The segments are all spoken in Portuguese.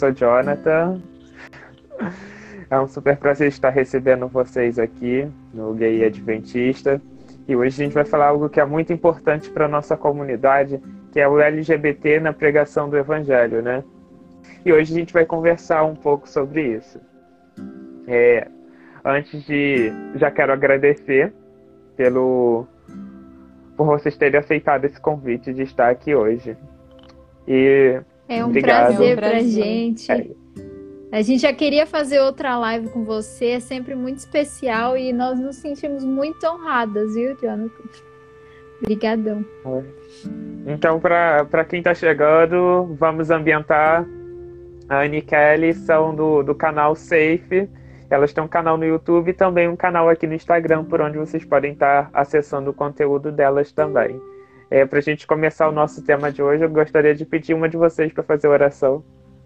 sou Jonathan. É um super prazer estar recebendo vocês aqui no Gay Adventista. E hoje a gente vai falar algo que é muito importante para a nossa comunidade, que é o LGBT na pregação do Evangelho, né? E hoje a gente vai conversar um pouco sobre isso. Já quero agradecer por vocês terem aceitado esse convite de estar aqui hoje. E é um obrigado. prazer pra gente. A gente já queria fazer outra live com você, é sempre muito especial e nós nos sentimos muito honradas, viu, Jonathan? Obrigadão. Então, para quem está chegando, vamos ambientar. A Anne e Kelly são do canal Safe. Elas têm um canal no YouTube e também um canal aqui no Instagram, por onde vocês podem estar acessando o conteúdo delas também. Para a gente começar o nosso tema de hoje, eu gostaria de pedir uma de vocês para fazer a oração.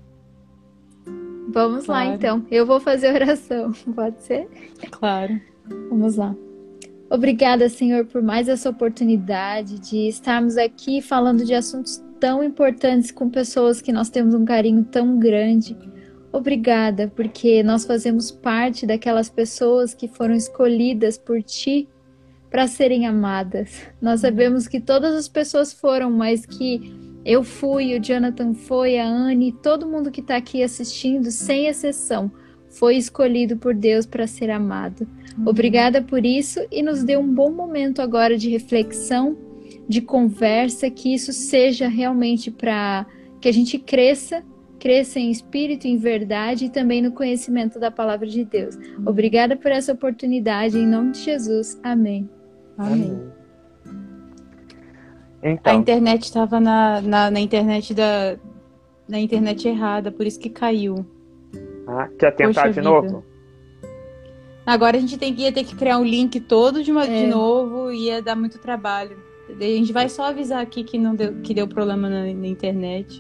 Vamos lá, então. Eu vou fazer a oração. Pode ser? Claro. Vamos lá. Obrigada, Senhor, por mais essa oportunidade de estarmos aqui falando de assuntos tão importantes com pessoas que nós temos um carinho tão grande. Obrigada, porque nós fazemos parte daquelas pessoas que foram escolhidas por Ti para serem amadas. Nós sabemos que todas as pessoas foram, mas que eu fui, o Jonathan foi, a Anne, todo mundo que está aqui assistindo, sem exceção, foi escolhido por Deus para ser amado. Obrigada por isso e nos dê um bom momento agora de reflexão, de conversa, que isso seja realmente para que a gente cresça em espírito, em verdade e também no conhecimento da palavra de Deus. Obrigada por essa oportunidade, em nome de Jesus. Amém. Amém. Então, a internet estava na internet errada, por isso que caiu. Quer tentar de novo? Agora a gente ia ter que criar um link todo de novo e ia dar muito trabalho. A gente vai só avisar aqui que deu problema na internet.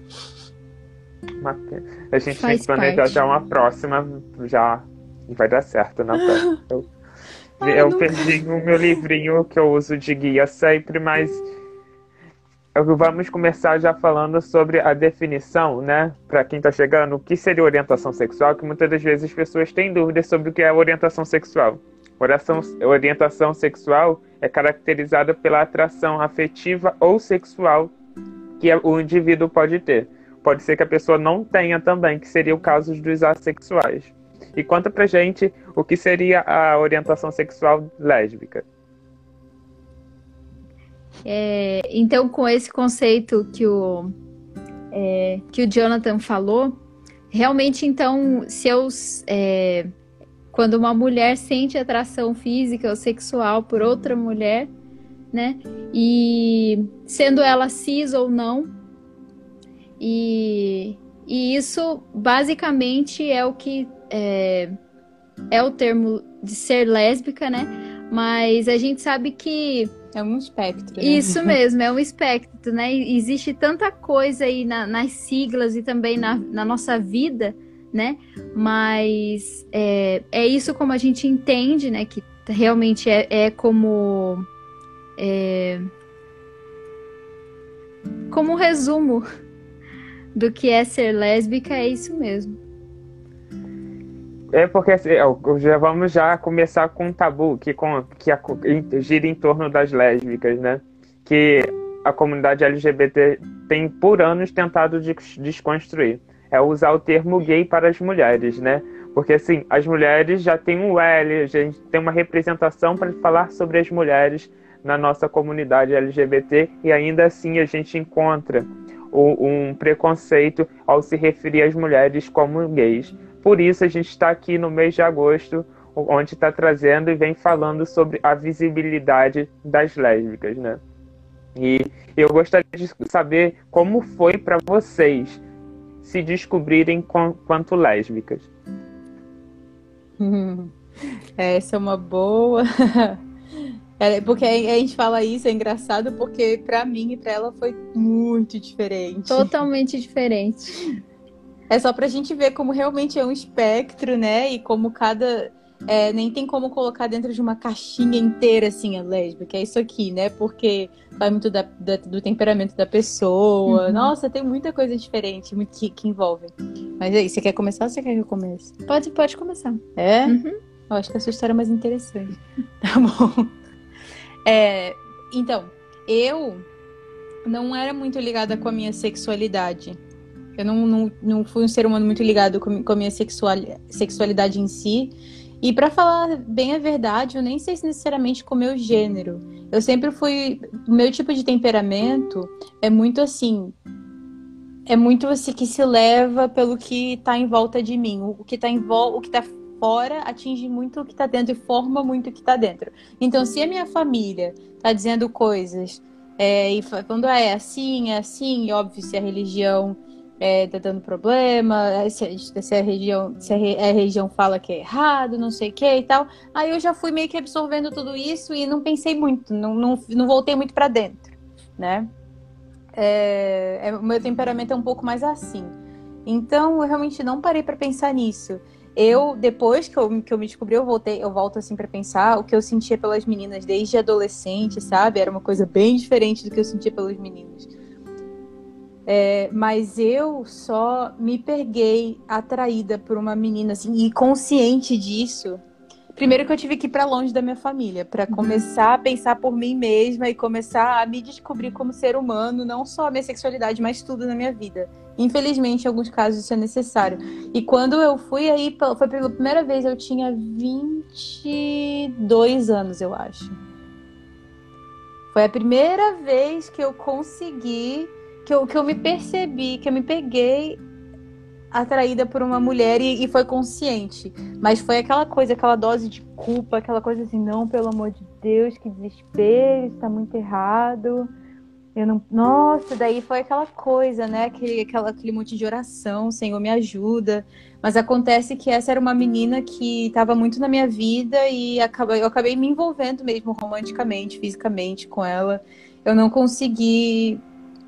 A gente tem que planejar já uma próxima, já vai dar certo na próxima. Eu perdi o meu livrinho que eu uso de guia sempre, mas vamos começar já falando sobre a definição, né? Para quem está chegando, o que seria orientação sexual, que muitas das vezes as pessoas têm dúvidas sobre o que é orientação sexual. Orientação sexual é caracterizada pela atração afetiva ou sexual que o indivíduo pode ter. Pode ser que a pessoa não tenha também, que seria o caso dos assexuais. E conta pra gente o que seria a orientação sexual lésbica. Então, com esse conceito que o Jonathan falou, realmente, então, quando uma mulher sente atração física ou sexual por outra mulher, né, e sendo ela cis ou não, e isso basicamente é o que é o termo de ser lésbica, né, mas a gente sabe que é um espectro, né? Isso mesmo, é um espectro, né? Existe tanta coisa aí nas siglas e também na nossa vida, né? Mas é isso como a gente entende, né? Que realmente como um resumo do que é ser lésbica, é isso mesmo. Porque vamos já começar com um tabu que gira em torno das lésbicas, né? Que a comunidade LGBT tem por anos tentado desconstruir. É usar o termo gay para as mulheres, né? Porque assim, as mulheres já têm um L, a gente tem uma representação para falar sobre as mulheres na nossa comunidade LGBT e ainda assim a gente encontra um preconceito ao se referir às mulheres como gays. Por isso a gente está aqui no mês de agosto, onde está trazendo e vem falando sobre a visibilidade das lésbicas, né? E eu gostaria de saber como foi para vocês se descobrirem quanto lésbicas. Essa é uma boa... Porque a gente fala isso, é engraçado, porque para mim e para ela foi muito diferente. Totalmente diferente. É só pra gente ver como realmente é um espectro, né? E como nem tem como colocar dentro de uma caixinha inteira, assim, a lésbica. É isso aqui, né? Porque vai muito do temperamento da pessoa. Nossa, tem muita coisa diferente que envolve. Mas aí, você quer começar ou você quer que eu comece? Pode começar. É? Uhum. Eu acho que essa história é mais interessante. Tá bom. Então, eu não era muito ligada com a minha sexualidade. Eu não fui um ser humano muito ligado com a minha sexualidade em si. E pra falar bem a verdade, eu nem sei se necessariamente com o meu gênero. Eu sempre fui... O meu tipo de temperamento é muito assim que se leva pelo que tá em volta de mim. O que tá fora atinge muito o que tá dentro e forma muito o que tá dentro. Então, se a minha família tá dizendo coisas e falando, é assim, e óbvio, se a religião tá dando problema, se a religião fala que é errado, não sei o que e tal, aí eu já fui meio que absorvendo tudo isso e não pensei muito, não voltei muito pra dentro, né? O meu temperamento é um pouco mais assim. Então, eu realmente não parei pra pensar nisso. Depois que eu me descobri, eu volto assim pra pensar o que eu sentia pelas meninas desde adolescente, sabe? Era uma coisa bem diferente do que eu sentia pelos meninos. Mas eu só me peguei atraída por uma menina, assim, e consciente disso. Primeiro que eu tive que ir pra longe da minha família, pra começar a pensar por mim mesma e começar a me descobrir como ser humano, não só a minha sexualidade, mas tudo na minha vida. Infelizmente, em alguns casos isso é necessário. E quando eu fui aí, foi pela primeira vez, eu tinha 22 anos, eu acho. Foi a primeira vez que eu consegui, que eu me percebi, que eu me peguei atraída por uma mulher e foi consciente. Mas foi aquela dose de culpa, aquela coisa assim, não, pelo amor de Deus, que desespero, isso tá muito errado. Eu não... Nossa, daí foi aquela coisa, né? Aquele monte de oração, Senhor, me ajuda. Mas acontece que essa era uma menina que estava muito na minha vida e eu acabei me envolvendo mesmo romanticamente, fisicamente com ela. Eu não conseguia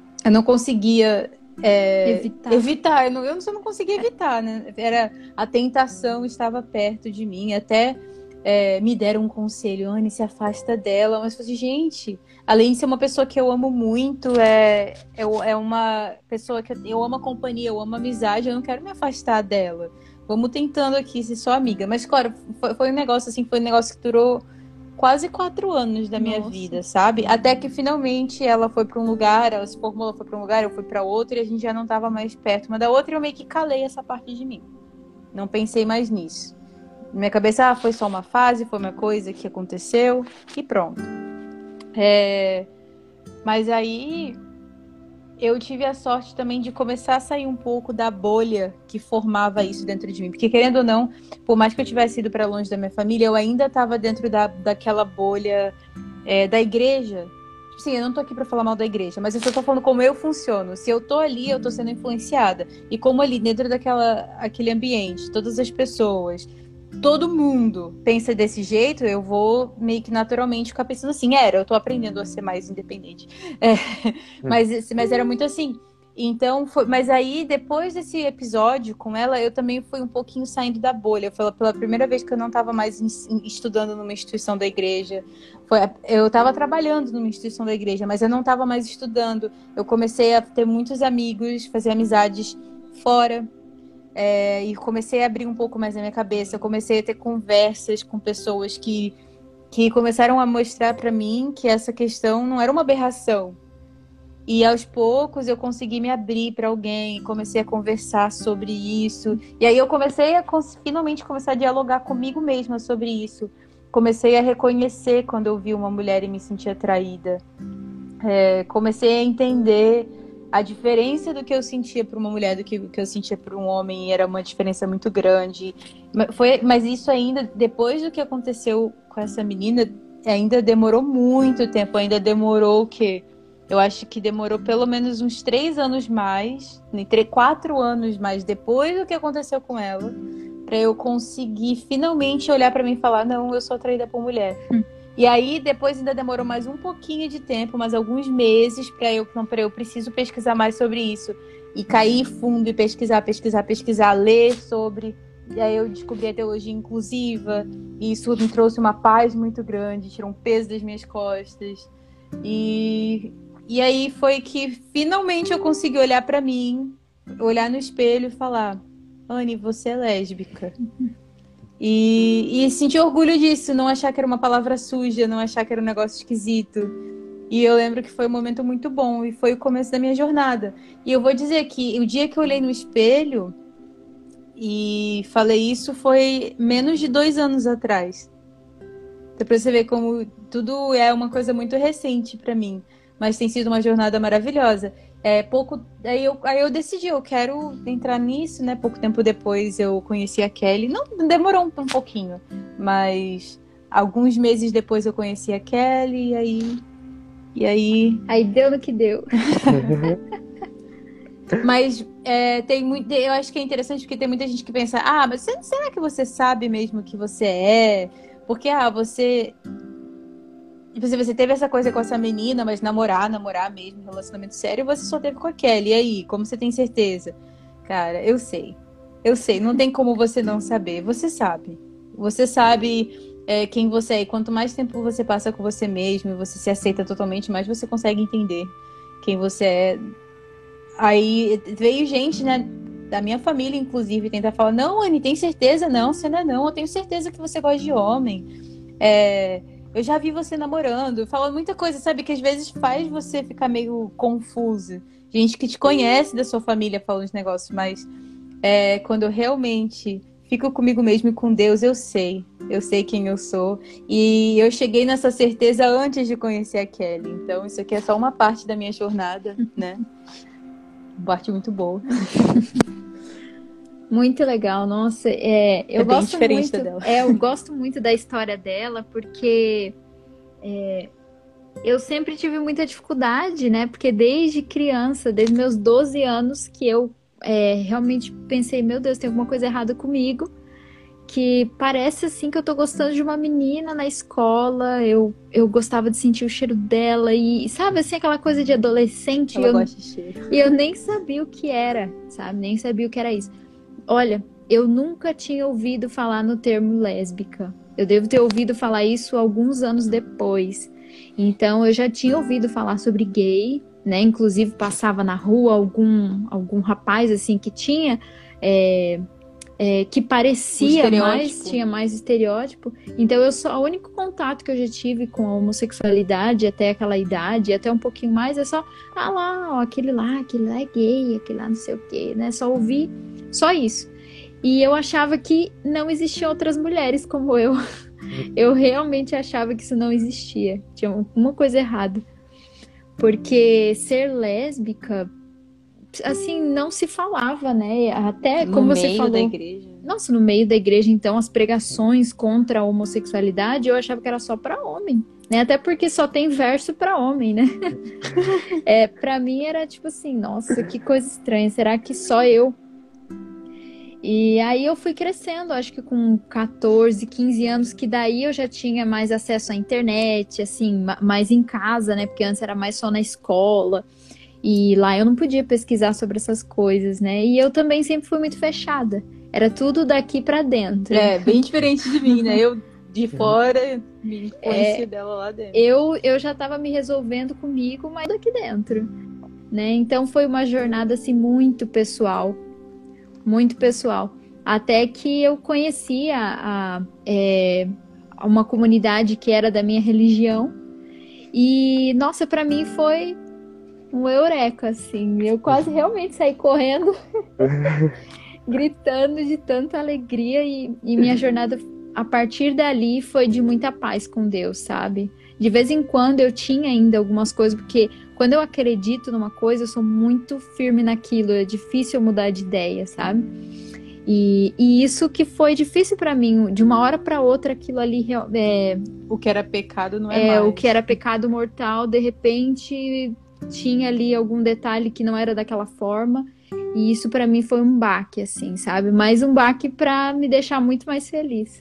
evitar. Eu não conseguia evitar, né? A tentação estava perto de mim. Até me deram um conselho, Anne, se afasta dela. Mas eu falei, gente, além de ser uma pessoa que eu amo muito, é uma pessoa que eu amo a companhia, eu amo a amizade, eu não quero me afastar dela. Vamos tentando aqui ser só amiga. Mas, claro, foi um negócio assim, foi um negócio que durou quase 4 anos da minha vida, sabe? Até que finalmente ela foi pra um lugar, ela se formou, ela foi pra um lugar, eu fui pra outro e a gente já não tava mais perto uma da outra e eu meio que calei essa parte de mim. Não pensei mais nisso. Na minha cabeça, foi só uma fase, foi uma coisa que aconteceu e pronto. Mas aí eu tive a sorte também de começar a sair um pouco da bolha que formava isso dentro de mim. Porque, querendo ou não, por mais que eu tivesse ido para longe da minha família, eu ainda estava dentro daquela bolha da igreja. Sim, eu não tô aqui para falar mal da igreja, mas eu só tô falando como eu funciono. Se eu tô ali, eu tô sendo influenciada. E como ali, dentro aquele ambiente, todas as pessoas, todo mundo pensa desse jeito, eu vou meio que naturalmente ficar pensando assim, eu tô aprendendo a ser mais independente. Mas era muito assim. Então, mas aí, depois desse episódio com ela, eu também fui um pouquinho saindo da bolha. Foi pela primeira vez que eu não estava mais estudando numa instituição da igreja. Eu estava trabalhando numa instituição da igreja, mas eu não estava mais estudando. Eu comecei a ter muitos amigos, fazer amizades fora. E comecei a abrir um pouco mais a minha cabeça. Eu comecei a ter conversas com pessoas que começaram a mostrar para mim que essa questão não era uma aberração. E aos poucos eu consegui me abrir para alguém, comecei a conversar sobre isso. E aí eu comecei a finalmente começar a dialogar comigo mesma sobre isso. Comecei a reconhecer quando eu vi uma mulher e me senti atraída. Comecei a entender a diferença do que eu sentia por uma mulher do que eu sentia por um homem. E era uma diferença muito grande. Mas isso ainda, depois do que aconteceu com essa menina, ainda demorou muito tempo. Ainda demorou o quê? Eu acho que demorou pelo menos uns 3 anos mais, 4 anos mais depois do que aconteceu com ela, para eu conseguir finalmente olhar para mim e falar, não, eu sou atraída por mulher. E aí depois ainda demorou mais um pouquinho de tempo, mais alguns meses, para eu preciso pesquisar mais sobre isso. E cair fundo e pesquisar, ler sobre. E aí eu descobri a teologia inclusiva, e isso me trouxe uma paz muito grande, tirou um peso das minhas costas. E aí foi que finalmente eu consegui olhar pra mim, olhar no espelho e falar, Anne, você é lésbica. E sentir orgulho disso, não achar que era uma palavra suja, não achar que era um negócio esquisito. E eu lembro que foi um momento muito bom e foi o começo da minha jornada. E eu vou dizer que o dia que eu olhei no espelho e falei isso foi menos de 2 anos atrás. Então, pra você ver como tudo é uma coisa muito recente pra mim, mas tem sido uma jornada maravilhosa. Aí eu decidi, eu quero entrar nisso, né? Pouco tempo depois eu conheci a Kelly. Não demorou um pouquinho, mas alguns meses depois eu conheci a Kelly e aí... Aí deu no que deu. Mas eu acho que é interessante porque tem muita gente que pensa, mas será que você sabe mesmo o que você é? Porque, você teve essa coisa com essa menina, mas namorar mesmo, relacionamento sério, você só teve com a Kelly. E aí, como você tem certeza? Cara, eu sei, não tem como você não saber. Você sabe quem você é. E quanto mais tempo você passa com você mesmo e você se aceita totalmente, mais você consegue entender quem você é. Aí veio gente, né, da minha família, inclusive, tentar falar, não, Anne, tem certeza? Não, você não é não, eu tenho certeza que você gosta de homem. Eu já vi você namorando, fala muita coisa, sabe, que às vezes faz você ficar meio confusa. Gente que te conhece da sua família fala uns negócios, mas quando eu realmente fico comigo mesmo e com Deus, eu sei quem eu sou. E eu cheguei nessa certeza antes de conhecer a Kelly. Então isso aqui é só uma parte da minha jornada, né? Uma parte muito boa. Muito legal, nossa, eu bem gosto diferente muito dela. eu gosto muito da história dela, porque eu sempre tive muita dificuldade, né? Porque desde criança, desde meus 12 anos, que eu realmente pensei, meu Deus, tem alguma coisa errada comigo, que parece assim que eu tô gostando de uma menina na escola, eu gostava de sentir o cheiro dela, e sabe assim, aquela coisa de adolescente, Ela gosta de cheiro. e eu nem sabia o que era, sabe? Nem sabia o que era isso. Olha, eu nunca tinha ouvido falar no termo lésbica. Eu devo ter ouvido falar isso alguns anos depois. Então, eu já tinha ouvido falar sobre gay, né? Inclusive, passava na rua algum rapaz, assim, que tinha... que parecia mais, tinha mais estereótipo. Então, o único contato que eu já tive com a homossexualidade até aquela idade, até um pouquinho mais, é só, aquele lá é gay, aquele lá não sei o quê, né? Só ouvi, só isso. E eu achava que não existiam outras mulheres como eu. Eu realmente achava que isso não existia. Tinha alguma coisa errada. Porque ser lésbica, assim, não se falava, né? Até como você falou. No meio da igreja. Nossa, no meio da igreja, então, as pregações contra a homossexualidade, eu achava que era só para homem, né? Até porque só tem verso para homem, né? Para mim era tipo assim, nossa, que coisa estranha. Será que só eu? E aí eu fui crescendo, acho que com 14, 15 anos, que daí eu já tinha mais acesso à internet, assim, mais em casa, né? Porque antes era mais só na escola. E lá eu não podia pesquisar sobre essas coisas, né? E eu também sempre fui muito fechada. Era tudo daqui pra dentro. Bem diferente de mim, né? Eu de fora, me influência dela lá dentro. Eu já tava me resolvendo comigo, mas daqui dentro, né? Então foi uma jornada, assim, muito pessoal. Muito pessoal. Até que eu conheci uma comunidade que era da minha religião. E, nossa, pra mim foi um eureka, assim. Eu quase realmente saí correndo, gritando de tanta alegria. E minha jornada, a partir dali, foi de muita paz com Deus, sabe? De vez em quando eu tinha ainda algumas coisas, porque quando eu acredito numa coisa, eu sou muito firme naquilo. É difícil eu mudar de ideia, sabe? E isso que foi difícil pra mim. De uma hora pra outra, aquilo ali... o que era pecado não é mais. O que era pecado mortal, de repente... tinha ali algum detalhe que não era daquela forma, e isso pra mim foi um baque, assim, sabe? Mas um baque pra me deixar muito mais feliz.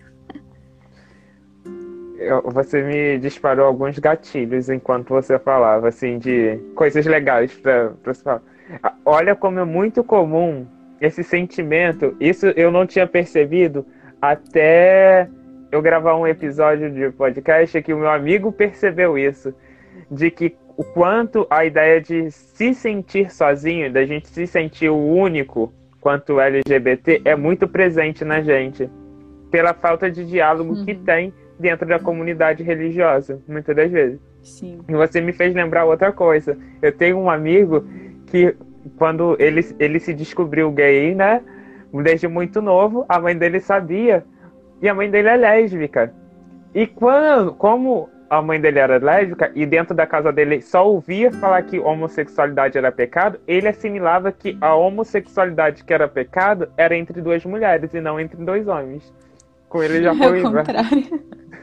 Você me disparou alguns gatilhos enquanto você falava, assim, de coisas legais pra você falar. Olha como é muito comum esse sentimento, isso eu não tinha percebido até eu gravar um episódio de podcast que o meu amigo percebeu isso, de que o quanto a ideia de se sentir sozinho, da gente se sentir o único, quanto LGBT é muito presente na gente, pela falta de diálogo que tem dentro da comunidade religiosa, muitas das vezes. Sim. E você me fez lembrar outra coisa. Eu tenho um amigo que, quando ele se descobriu gay, né, desde muito novo, a mãe dele sabia, e a mãe dele é lésbica. E como a mãe dele era lésbica, e dentro da casa dele só ouvia falar que homossexualidade era pecado, ele assimilava que a homossexualidade que era pecado era entre duas mulheres e não entre dois homens. Com ele já foi... Ao contrário.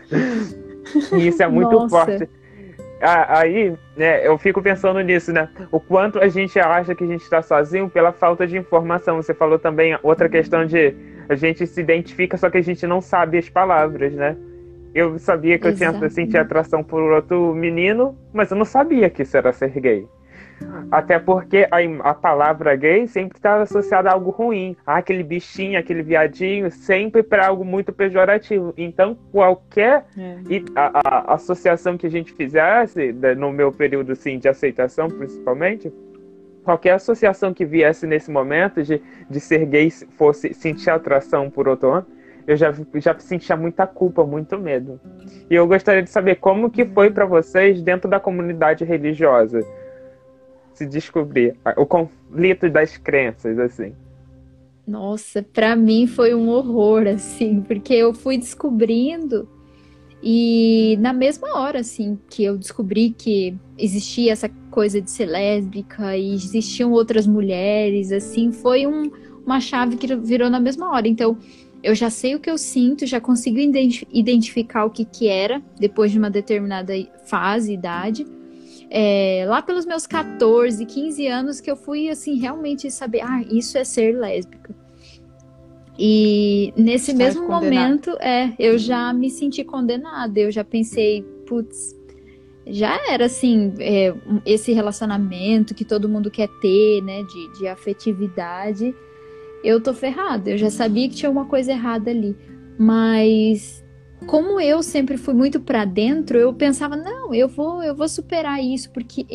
E isso é muito Nossa. forte. Aí, né, eu fico pensando nisso, né? O quanto a gente acha que a gente está sozinho pela falta de informação. Você falou também outra questão de a gente se identifica, só que a gente não sabe as palavras, né? Eu sabia que eu sentia atração por outro menino, mas eu não sabia que isso era ser gay. Até porque a palavra gay sempre está associada a algo ruim. Aquele bichinho, aquele viadinho, sempre para algo muito pejorativo. Então, qualquer a associação que a gente fizesse, no meu período assim, de aceitação, principalmente, qualquer associação que viesse nesse momento de ser gay, fosse sentir atração por outro homem, eu já sentia muita culpa, muito medo. E eu gostaria de saber como que foi para vocês dentro da comunidade religiosa se descobrir o conflito das crenças, assim. Nossa, pra mim foi um horror, assim, porque eu fui descobrindo e na mesma hora, assim, que eu descobri que existia essa coisa de ser lésbica e existiam outras mulheres, assim, foi uma chave que virou na mesma hora. Então, eu já sei o que eu sinto, já consigo identificar o que era depois de uma determinada fase, idade. Lá pelos meus 14, 15 anos que eu fui, assim, realmente saber, isso é ser lésbica. E nesse mesmo momento, eu já me senti condenada, eu já pensei, putz, já era, assim, esse relacionamento que todo mundo quer ter, né, de afetividade, eu tô ferrada, eu já sabia que tinha uma coisa errada ali, mas como eu sempre fui muito pra dentro, eu pensava, não, eu vou superar isso, porque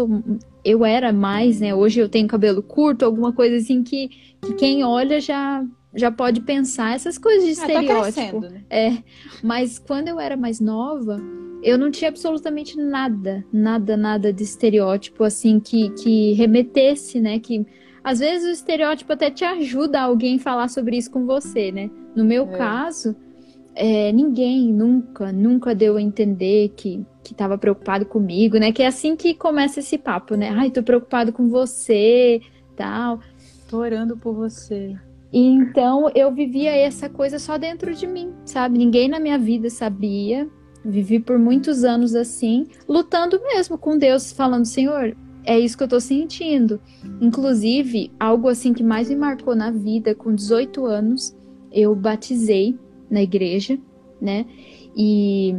eu era mais, né, hoje eu tenho cabelo curto, alguma coisa assim que quem olha já pode pensar essas coisas de estereótipo. Tá crescendo, né? Mas quando eu era mais nova, eu não tinha absolutamente nada de estereótipo, assim, que remetesse, né, que às vezes o estereótipo até te ajuda alguém a falar sobre isso com você, né? No meu caso, ninguém nunca deu a entender que estava preocupado comigo, né? Que é assim que começa esse papo, né? Ai, tô preocupado com você, tal. Tô orando por você. E então eu vivia essa coisa só dentro de mim, sabe? Ninguém na minha vida sabia. Vivi por muitos anos assim, lutando mesmo com Deus, falando, Senhor, é isso que eu tô sentindo. Inclusive, algo assim que mais me marcou na vida, com 18 anos, eu batizei na igreja, né? E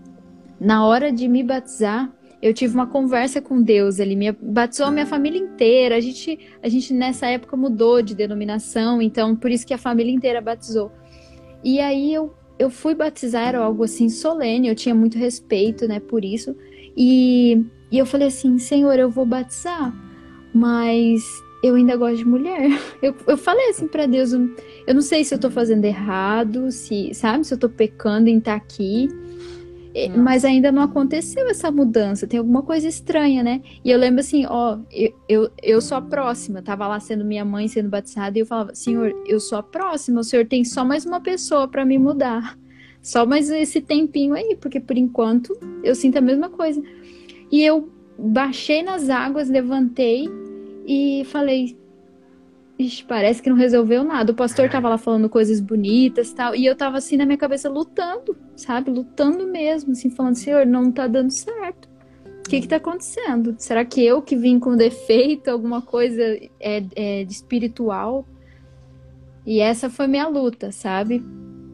na hora de me batizar, eu tive uma conversa com Deus. Ele batizou a minha família inteira. A gente nessa época mudou de denominação, então por isso que a família inteira batizou. E aí eu fui batizar, era algo assim solene, eu tinha muito respeito, né, por isso. E eu falei assim, Senhor, eu vou batizar, mas eu ainda gosto de mulher. Eu falei assim pra Deus, eu não sei se eu tô fazendo errado, se eu tô pecando em estar aqui, mas ainda não aconteceu essa mudança, tem alguma coisa estranha, né? E eu lembro assim, eu sou a próxima, tava lá sendo minha mãe sendo batizada, e eu falava, Senhor, eu sou a próxima, o Senhor tem só mais uma pessoa pra me mudar, só mais esse tempinho aí, porque por enquanto eu sinto a mesma coisa. E eu baixei nas águas, levantei e falei, ixi, parece que não resolveu nada. O pastor tava lá falando coisas bonitas e tal, e eu tava assim na minha cabeça lutando, sabe? Lutando mesmo, assim, falando, Senhor, não tá dando certo. O que tá acontecendo? Será que eu que vim com defeito, alguma coisa de espiritual? E essa foi minha luta, sabe?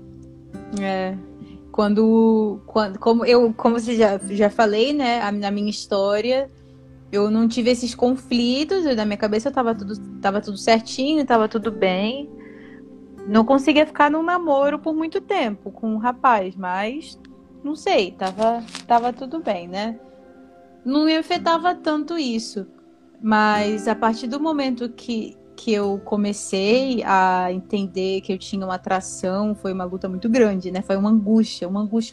Como você já falei, né, na minha história, eu não tive esses conflitos, na minha cabeça tava tudo certinho, tava tudo bem. Não conseguia ficar num namoro por muito tempo com um rapaz, mas não sei, tava tudo bem, né? Não me afetava tanto isso. Mas a partir do momento que que eu comecei a entender que eu tinha uma atração, foi uma luta muito grande, né? Foi uma angústia.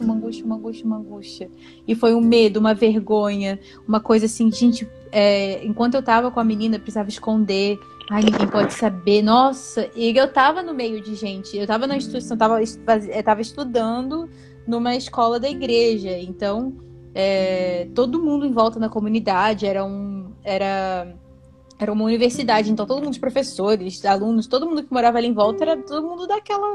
E foi um medo, uma vergonha, uma coisa assim, gente, enquanto eu tava com a menina, eu precisava esconder. Ai, ninguém pode saber. Nossa, e eu tava no meio de gente. Eu tava na instituição, eu tava estudando numa escola da igreja. Então, todo mundo em volta na comunidade era uma universidade. Então, todo mundo, os professores, alunos, todo mundo que morava ali em volta era todo mundo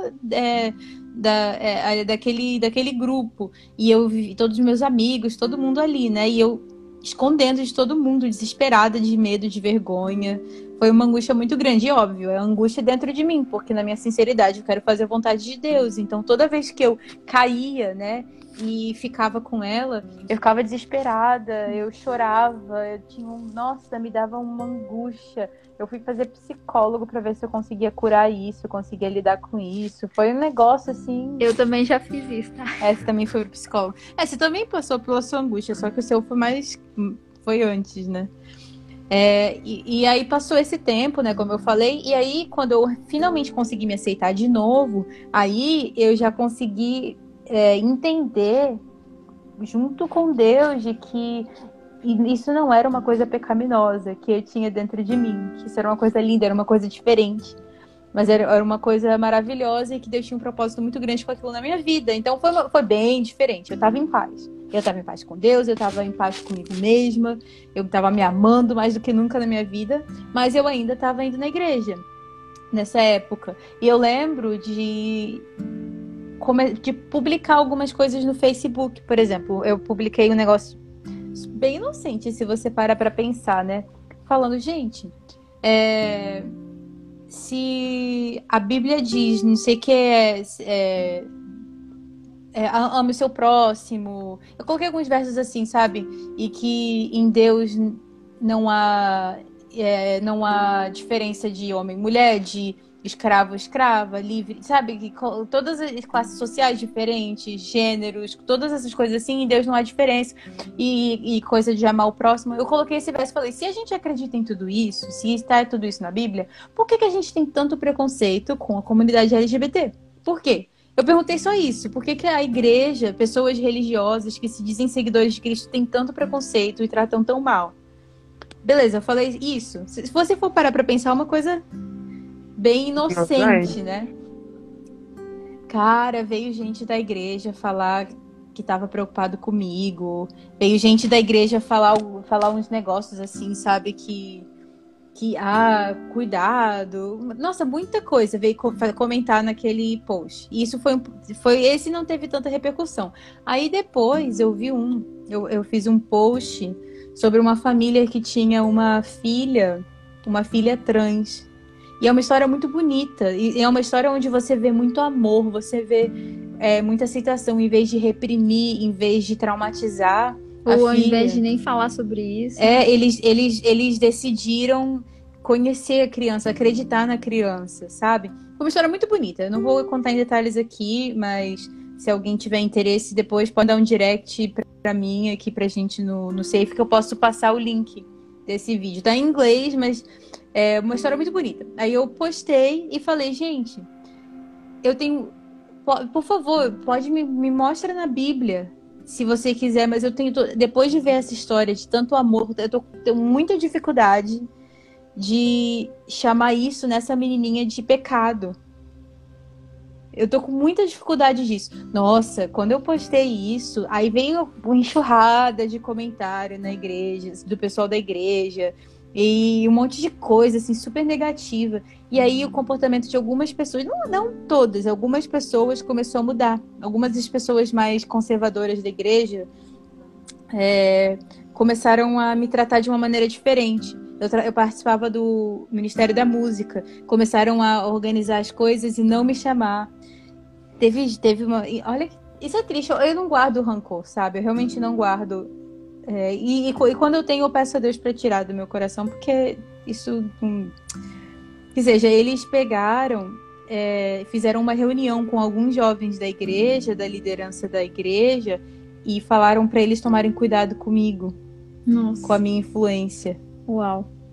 daquele grupo. E eu vi todos os meus amigos, todo mundo ali, né? E eu escondendo de todo mundo, desesperada, de medo, de vergonha. Foi uma angústia muito grande, e óbvio, é angústia dentro de mim, porque na minha sinceridade eu quero fazer a vontade de Deus. Então toda vez que eu caía, né, e ficava com ela, eu ficava desesperada, eu chorava, nossa, me dava uma angústia. Eu fui fazer psicólogo para ver se eu conseguia curar isso, conseguia lidar com isso. Foi um negócio assim. Eu também já fiz isso, tá? Você também foi pro psicólogo. Você também passou pela sua angústia, só que o seu foi antes, né? E aí passou esse tempo, né, como eu falei, e aí quando eu finalmente consegui me aceitar de novo, aí eu já consegui entender junto com Deus de que isso não era uma coisa pecaminosa que eu tinha dentro de mim, que isso era uma coisa linda, era uma coisa diferente. Mas era uma coisa maravilhosa e que Deus tinha um propósito muito grande com aquilo na minha vida. Então foi bem diferente. Eu estava em paz. Eu estava em paz com Deus, eu estava em paz comigo mesma, eu estava me amando mais do que nunca na minha vida, mas eu ainda estava indo na igreja nessa época. E eu lembro de publicar algumas coisas no Facebook, por exemplo. Eu publiquei um negócio bem inocente, se você parar para pensar, né? Falando, gente, se a Bíblia diz, não sei o que ame o seu próximo. Eu coloquei alguns versos assim, sabe? E que em Deus não há diferença de homem e mulher, de escravo, escrava, livre, sabe? Que todas as classes sociais diferentes, gêneros, todas essas coisas assim, em Deus não há diferença. E coisa de amar o próximo. Eu coloquei esse verso e falei, se a gente acredita em tudo isso, se está tudo isso na Bíblia, por que a gente tem tanto preconceito com a comunidade LGBT? Por quê? Eu perguntei só isso. Por que a igreja, pessoas religiosas que se dizem seguidores de Cristo, têm tanto preconceito e tratam tão mal? Beleza, eu falei isso. Se você for parar pra pensar, é uma coisa bem inocente, né? Cara, veio gente da igreja falar que tava preocupado comigo. Veio gente da igreja falar uns negócios assim, sabe? Que cuidado. Nossa, muita coisa veio comentar naquele post. E isso esse não teve tanta repercussão. Aí depois eu vi eu fiz um post sobre uma família que tinha uma filha trans. E é uma história muito bonita. E é uma história onde você vê muito amor, você vê muita aceitação, em vez de reprimir, em vez de traumatizar. Ou ao invés de nem falar sobre isso. Eles decidiram conhecer a criança, acreditar na criança, sabe? Foi uma história muito bonita. Eu não vou contar em detalhes aqui, mas se alguém tiver interesse, depois pode dar um direct pra mim aqui pra gente no Safe, que eu posso passar o link desse vídeo. Tá em inglês, mas é uma história muito bonita. Aí eu postei e falei, gente, por favor, pode me mostra na Bíblia, se você quiser, mas depois de ver essa história de tanto amor, eu tenho muita dificuldade de chamar isso nessa menininha de pecado. Eu tô com muita dificuldade disso. Nossa, quando eu postei isso, aí veio uma enxurrada de comentário na igreja, do pessoal da igreja, e um monte de coisa, assim, super negativa. E aí o comportamento de algumas pessoas, não todas, algumas pessoas começou a mudar. Algumas das pessoas mais conservadoras da igreja começaram a me tratar de uma maneira diferente. Eu participava do Ministério da Música. Começaram a organizar as coisas e não me chamar. Teve uma... Olha, isso é triste. Eu não guardo rancor, sabe? Eu realmente não guardo. E quando eu tenho, eu peço a Deus para tirar do meu coração, porque isso... Que seja, eles pegaram... fizeram uma reunião com alguns jovens da igreja, da liderança da igreja, e falaram para eles tomarem cuidado comigo. Nossa. Com a minha influência. Uau.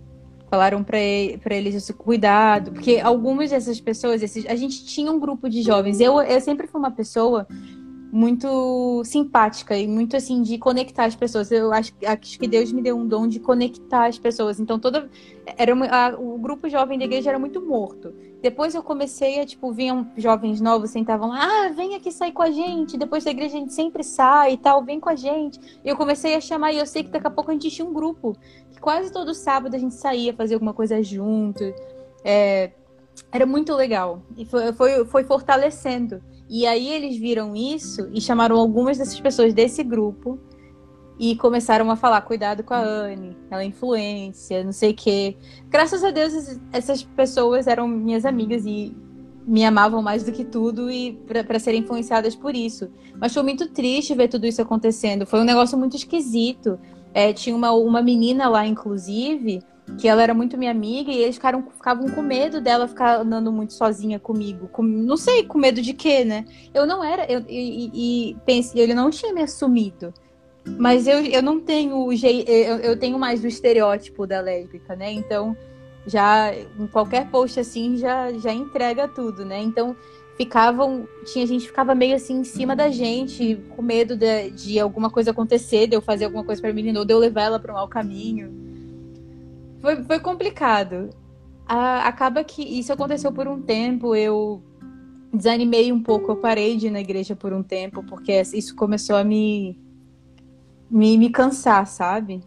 Falaram para eles esse cuidado, porque algumas dessas pessoas, a gente tinha um grupo de jovens. Eu sempre fui uma pessoa muito simpática e muito assim de conectar as pessoas. Eu acho que Deus me deu um dom de conectar as pessoas. Então o grupo jovem da igreja era muito morto. Depois eu comecei a, tipo, vinham jovens novos, sentavam lá, vem aqui sair com a gente. Depois da igreja a gente sempre sai e tal, vem com a gente. E eu comecei a chamar, e eu sei que daqui a pouco a gente tinha um grupo que quase todo sábado a gente saía fazer alguma coisa junto. Era muito legal. E foi fortalecendo. E aí eles viram isso e chamaram algumas dessas pessoas desse grupo e começaram a falar, cuidado com a Anne, ela é influência, não sei o quê. Graças a Deus, essas pessoas eram minhas amigas e me amavam mais do que tudo e para serem influenciadas por isso. Mas foi muito triste ver tudo isso acontecendo. Foi um negócio muito esquisito. Tinha uma menina lá, inclusive, que ela era muito minha amiga, e eles ficavam com medo dela ficar andando muito sozinha comigo. Não sei, com medo de quê, né? Eu não era... pensei, ele não tinha me assumido. Mas eu não tenho... Eu tenho mais do estereótipo da lésbica, né? Então, já em qualquer post assim, já entrega tudo, né? Então, tinha gente que ficava meio assim em cima da gente, com medo de alguma coisa acontecer, de eu fazer alguma coisa pra menina, ou de eu levar ela para um mau caminho. Foi complicado. Acaba que isso aconteceu por um tempo, eu desanimei um pouco, eu parei de ir na igreja por um tempo, porque isso começou a me cansar, sabe?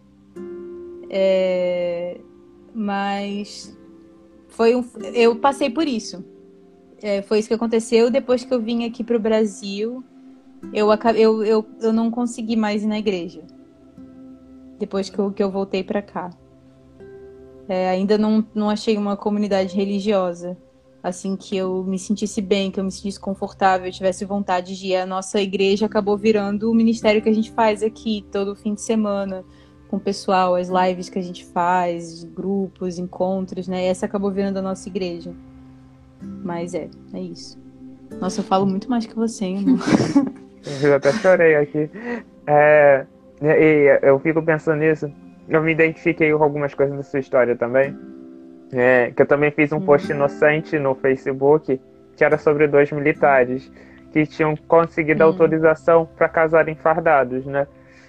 Mas eu passei por isso. Foi isso que aconteceu. Depois que eu vim aqui pro Brasil, eu não consegui mais ir na igreja. Depois que eu voltei pra cá. Ainda não achei uma comunidade religiosa, assim, que eu me sentisse bem, que eu me sentisse confortável, eu tivesse vontade de ir. A nossa igreja acabou virando o ministério que a gente faz aqui, todo fim de semana, com o pessoal, as lives que a gente faz, grupos, encontros, né? Essa acabou virando a nossa igreja. Mas é isso. Nossa, eu falo muito mais que você, hein, amor? Eu até chorei aqui. Eu fico pensando nisso. Eu me identifiquei com algumas coisas da sua história também. Que eu também fiz um post inocente no Facebook, que era sobre 2 militares que tinham conseguido autorização para casarem fardados, né?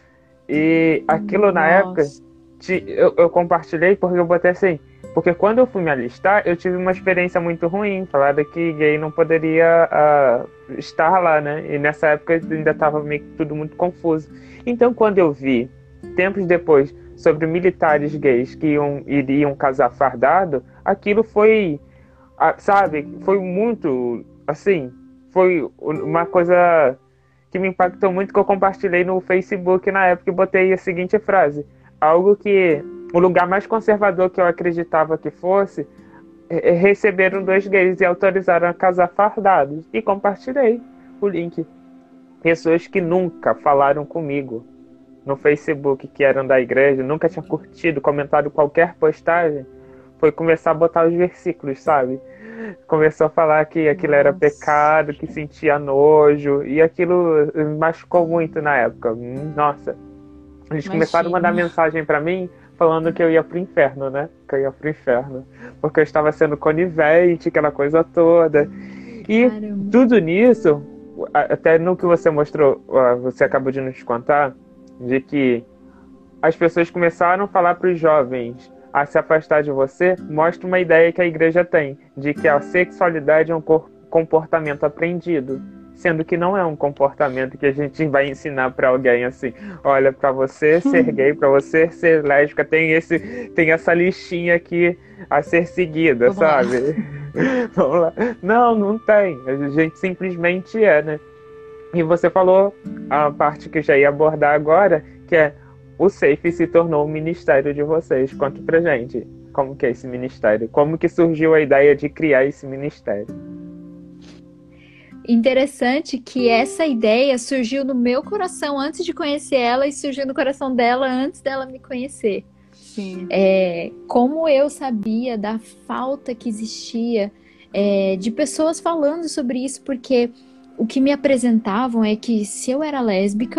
E aquilo na época eu compartilhei porque eu botei assim, porque quando eu fui me alistar, eu tive uma experiência muito ruim, falaram que gay não poderia estar lá, né? E nessa época ainda estava meio que tudo muito confuso. Então quando eu vi, tempos depois, sobre militares gays que iriam casar fardado, aquilo foi, sabe, foi muito, assim, foi uma coisa que me impactou muito, que eu compartilhei no Facebook na época e botei a seguinte frase: algo que o lugar mais conservador que eu acreditava que fosse, receberam 2 gays e autorizaram a casar fardados. E compartilhei o link. Pessoas que nunca falaram comigo no Facebook, que eram da igreja, nunca tinha curtido, comentado qualquer postagem, foi começar a botar os versículos, sabe? Começou a falar que aquilo era pecado, que sentia nojo, e aquilo me machucou muito na época. Nossa. Eles começaram a mandar mensagem pra mim falando que eu ia pro inferno, né? Que eu ia pro inferno. Porque eu estava sendo conivente, aquela coisa toda. E Caramba. Tudo nisso, até no que você mostrou, você acabou de nos contar, de que as pessoas começaram a falar para os jovens a se afastar de você, mostra uma ideia que a igreja tem, de que a sexualidade é um comportamento aprendido, sendo que não é um comportamento que a gente vai ensinar para alguém assim, olha, para você ser gay, para você ser lésbica, tem essa listinha aqui a ser seguida, Vamos sabe? Lá. Vamos lá. Não tem, a gente simplesmente né? E você falou a parte que eu já ia abordar agora, que é o Safe se tornou o ministério de vocês. Conta pra gente, como que é esse ministério? Como que surgiu a ideia de criar esse ministério? Interessante que essa ideia surgiu no meu coração antes de conhecer ela e surgiu no coração dela antes dela me conhecer. Sim. Como eu sabia da falta que existia de pessoas falando sobre isso, porque o que me apresentavam é que se eu era lésbica,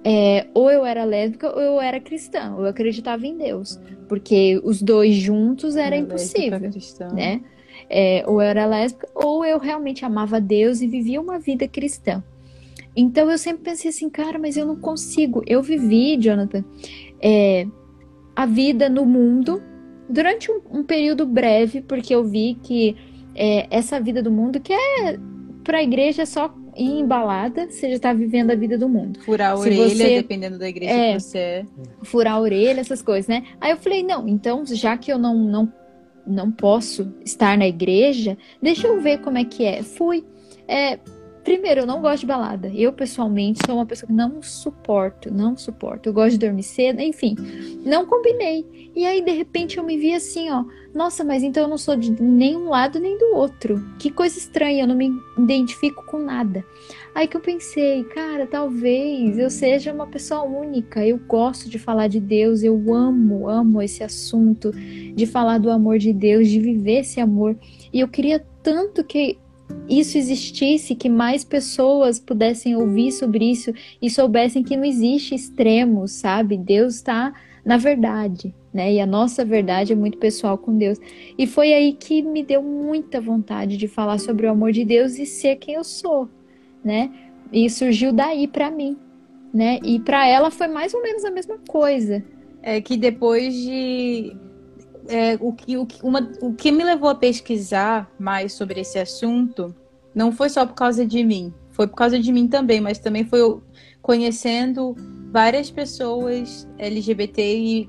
ou eu era lésbica ou eu era cristã, ou eu acreditava em Deus, porque os dois juntos era impossível, né? Ou eu era lésbica ou eu realmente amava Deus e vivia uma vida cristã. Então eu sempre pensei assim, cara, mas eu não consigo. Eu vivi, Jonathan, a vida no mundo durante um período breve, porque eu vi que essa vida do mundo, que para a igreja só ir embalada, você já está vivendo a vida do mundo. Furar a orelha, dependendo da igreja que você é. Furar a orelha, essas coisas, né? Aí eu falei, não, então já que eu não posso estar na igreja, deixa eu ver como é que é. Fui. Primeiro, eu não gosto de balada. Eu, pessoalmente, sou uma pessoa que não suporto. Eu gosto de dormir cedo, enfim. Não combinei. E aí, de repente, eu me vi assim, ó. Nossa, mas então eu não sou de nenhum lado nem do outro. Que coisa estranha, eu não me identifico com nada. Aí que eu pensei, cara, talvez eu seja uma pessoa única. Eu gosto de falar de Deus, eu amo esse assunto, de falar do amor de Deus, de viver esse amor. E eu queria tanto que isso existisse, que mais pessoas pudessem ouvir sobre isso e soubessem que não existe extremo, sabe? Deus está na verdade, né? E a nossa verdade é muito pessoal com Deus. E foi aí que me deu muita vontade de falar sobre o amor de Deus e ser quem eu sou, né? E surgiu daí para mim, né? E para ela foi mais ou menos a mesma coisa. É que depois de... o que me levou a pesquisar mais sobre esse assunto não foi só por causa de mim, foi por causa de mim também, mas também foi eu conhecendo várias pessoas LGBT